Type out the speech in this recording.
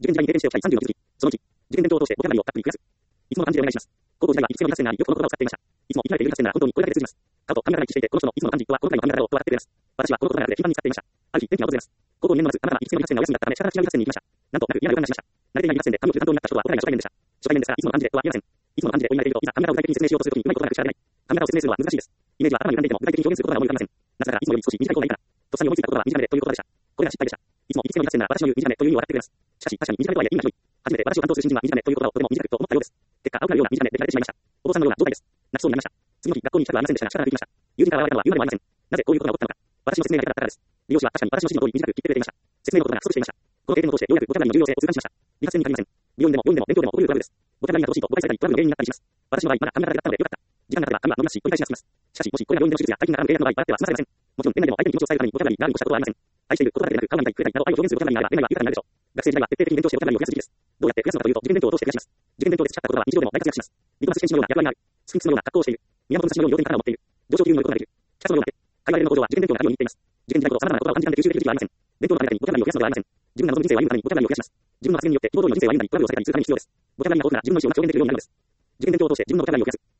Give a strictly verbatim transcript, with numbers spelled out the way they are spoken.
受験時代に経験しておきたいさんじゅうの技術。そのいち、受験勉強を通してボキャブラリーをたっぷり増やす。いつもの漢字でお願いします。高校時代は育成の理科生ならよくこの言葉を使っていました。いつも生きられている理科生なら本当にこれだけで通じます。顔と髪型が一致していて、この人のいつもの漢字とはこのくらいの髪型をと笑ってくれます。私はこの言葉がで頻繁に使っていました。ある日、転機が訪れます。高校にねんの夏、たまたま育成の理科生がお休みだったため、仕方なく違う理科生に行きました。なんとなく嫌な予感がしました。慣れていない理科生で髪を切る担当になった人は僕らが初対面でした。初対面ですから、いつもの漢字でとは言えません。いつもの漢字でお言い慣れていると、いざ髪型を具体的に説明しようとするときにうまいことなく調べない。髪型を説明するのは難しいです。イメージは頭に浮かんでいても具体的に表現することが思い浮かびません。なぜならいつもより少し短い方がいいから。とっさに思いついた言葉は短めでということでした。これが失敗でした。いつも行きつけの理科生なら私の言う短めという意味を分かってくれます。しかし、確かに短めとはいえ意味が広い。初めて私を担当する新人は短めという言葉をとても短くと思ったようです。結果、青くなるような短めで切られてしまいました。お坊さんのような状態です。泣きそうになりました。次の日、学校に行きたくはありませんでしたが仕方なく行きました。友人から現れたのは言うまでもありません。なぜこういうことが起こったのか。私の説明が下手だったからです。理容師は確かに私の指示の通り短く切ってくれていました。説明のことが不足していました。この経験を通してようやくボキャブラリーの重要性を痛感しました。理科生に限りません。美容院でも病院でも勉強でも起こりうるトラブルです。ボキャブラリーが乏しいと誤解されたりトラブルの原因になったりします。私の場合、まだ髪型だけだったのでよかった。時間が経てば髪は伸びますし、取り返しやすくます。しかし、もしこれが病院での手術や大金が絡む契約の場合、笑っては済まされません。もちろん、店内でも相手に気持ちを伝えるためにボキャブラリーがあるに越したことはありません。愛していることだけでなく、顔が見たい、食いたいなど愛を表現するボキャブラリーがあれば、恋愛は豊かになるでしょう。学生時代は徹底的に勉強してボキャブラリーを増やす時期です。どうやって増やすのかというと、受験勉強を通して増やします。受験勉強で培ったことは日常でも大活躍します。リトマス試験紙のような役割がある。スフィンクスのような格好をしている。宮本武蔵のように要点からを持っている。上昇気流に乗ることができる。キャストのような手。会話レベルの向上は受験勉強があるように似ています。受験時代ほど様々な言葉を漢字間で吸収できる時期はありません。勉強のためにボキャブラリーを増やすのではありません。自分が望む人生を歩むためにボキャブラリーを増やします。自分の発言によって希望通りの人生を歩んだり、トラブルを避けたりするために必要です。ボキャブラリーが豊富な自分の意思をまとめてくれるようになるのです。受験勉強を通して自分のボキャブラリーを増やす。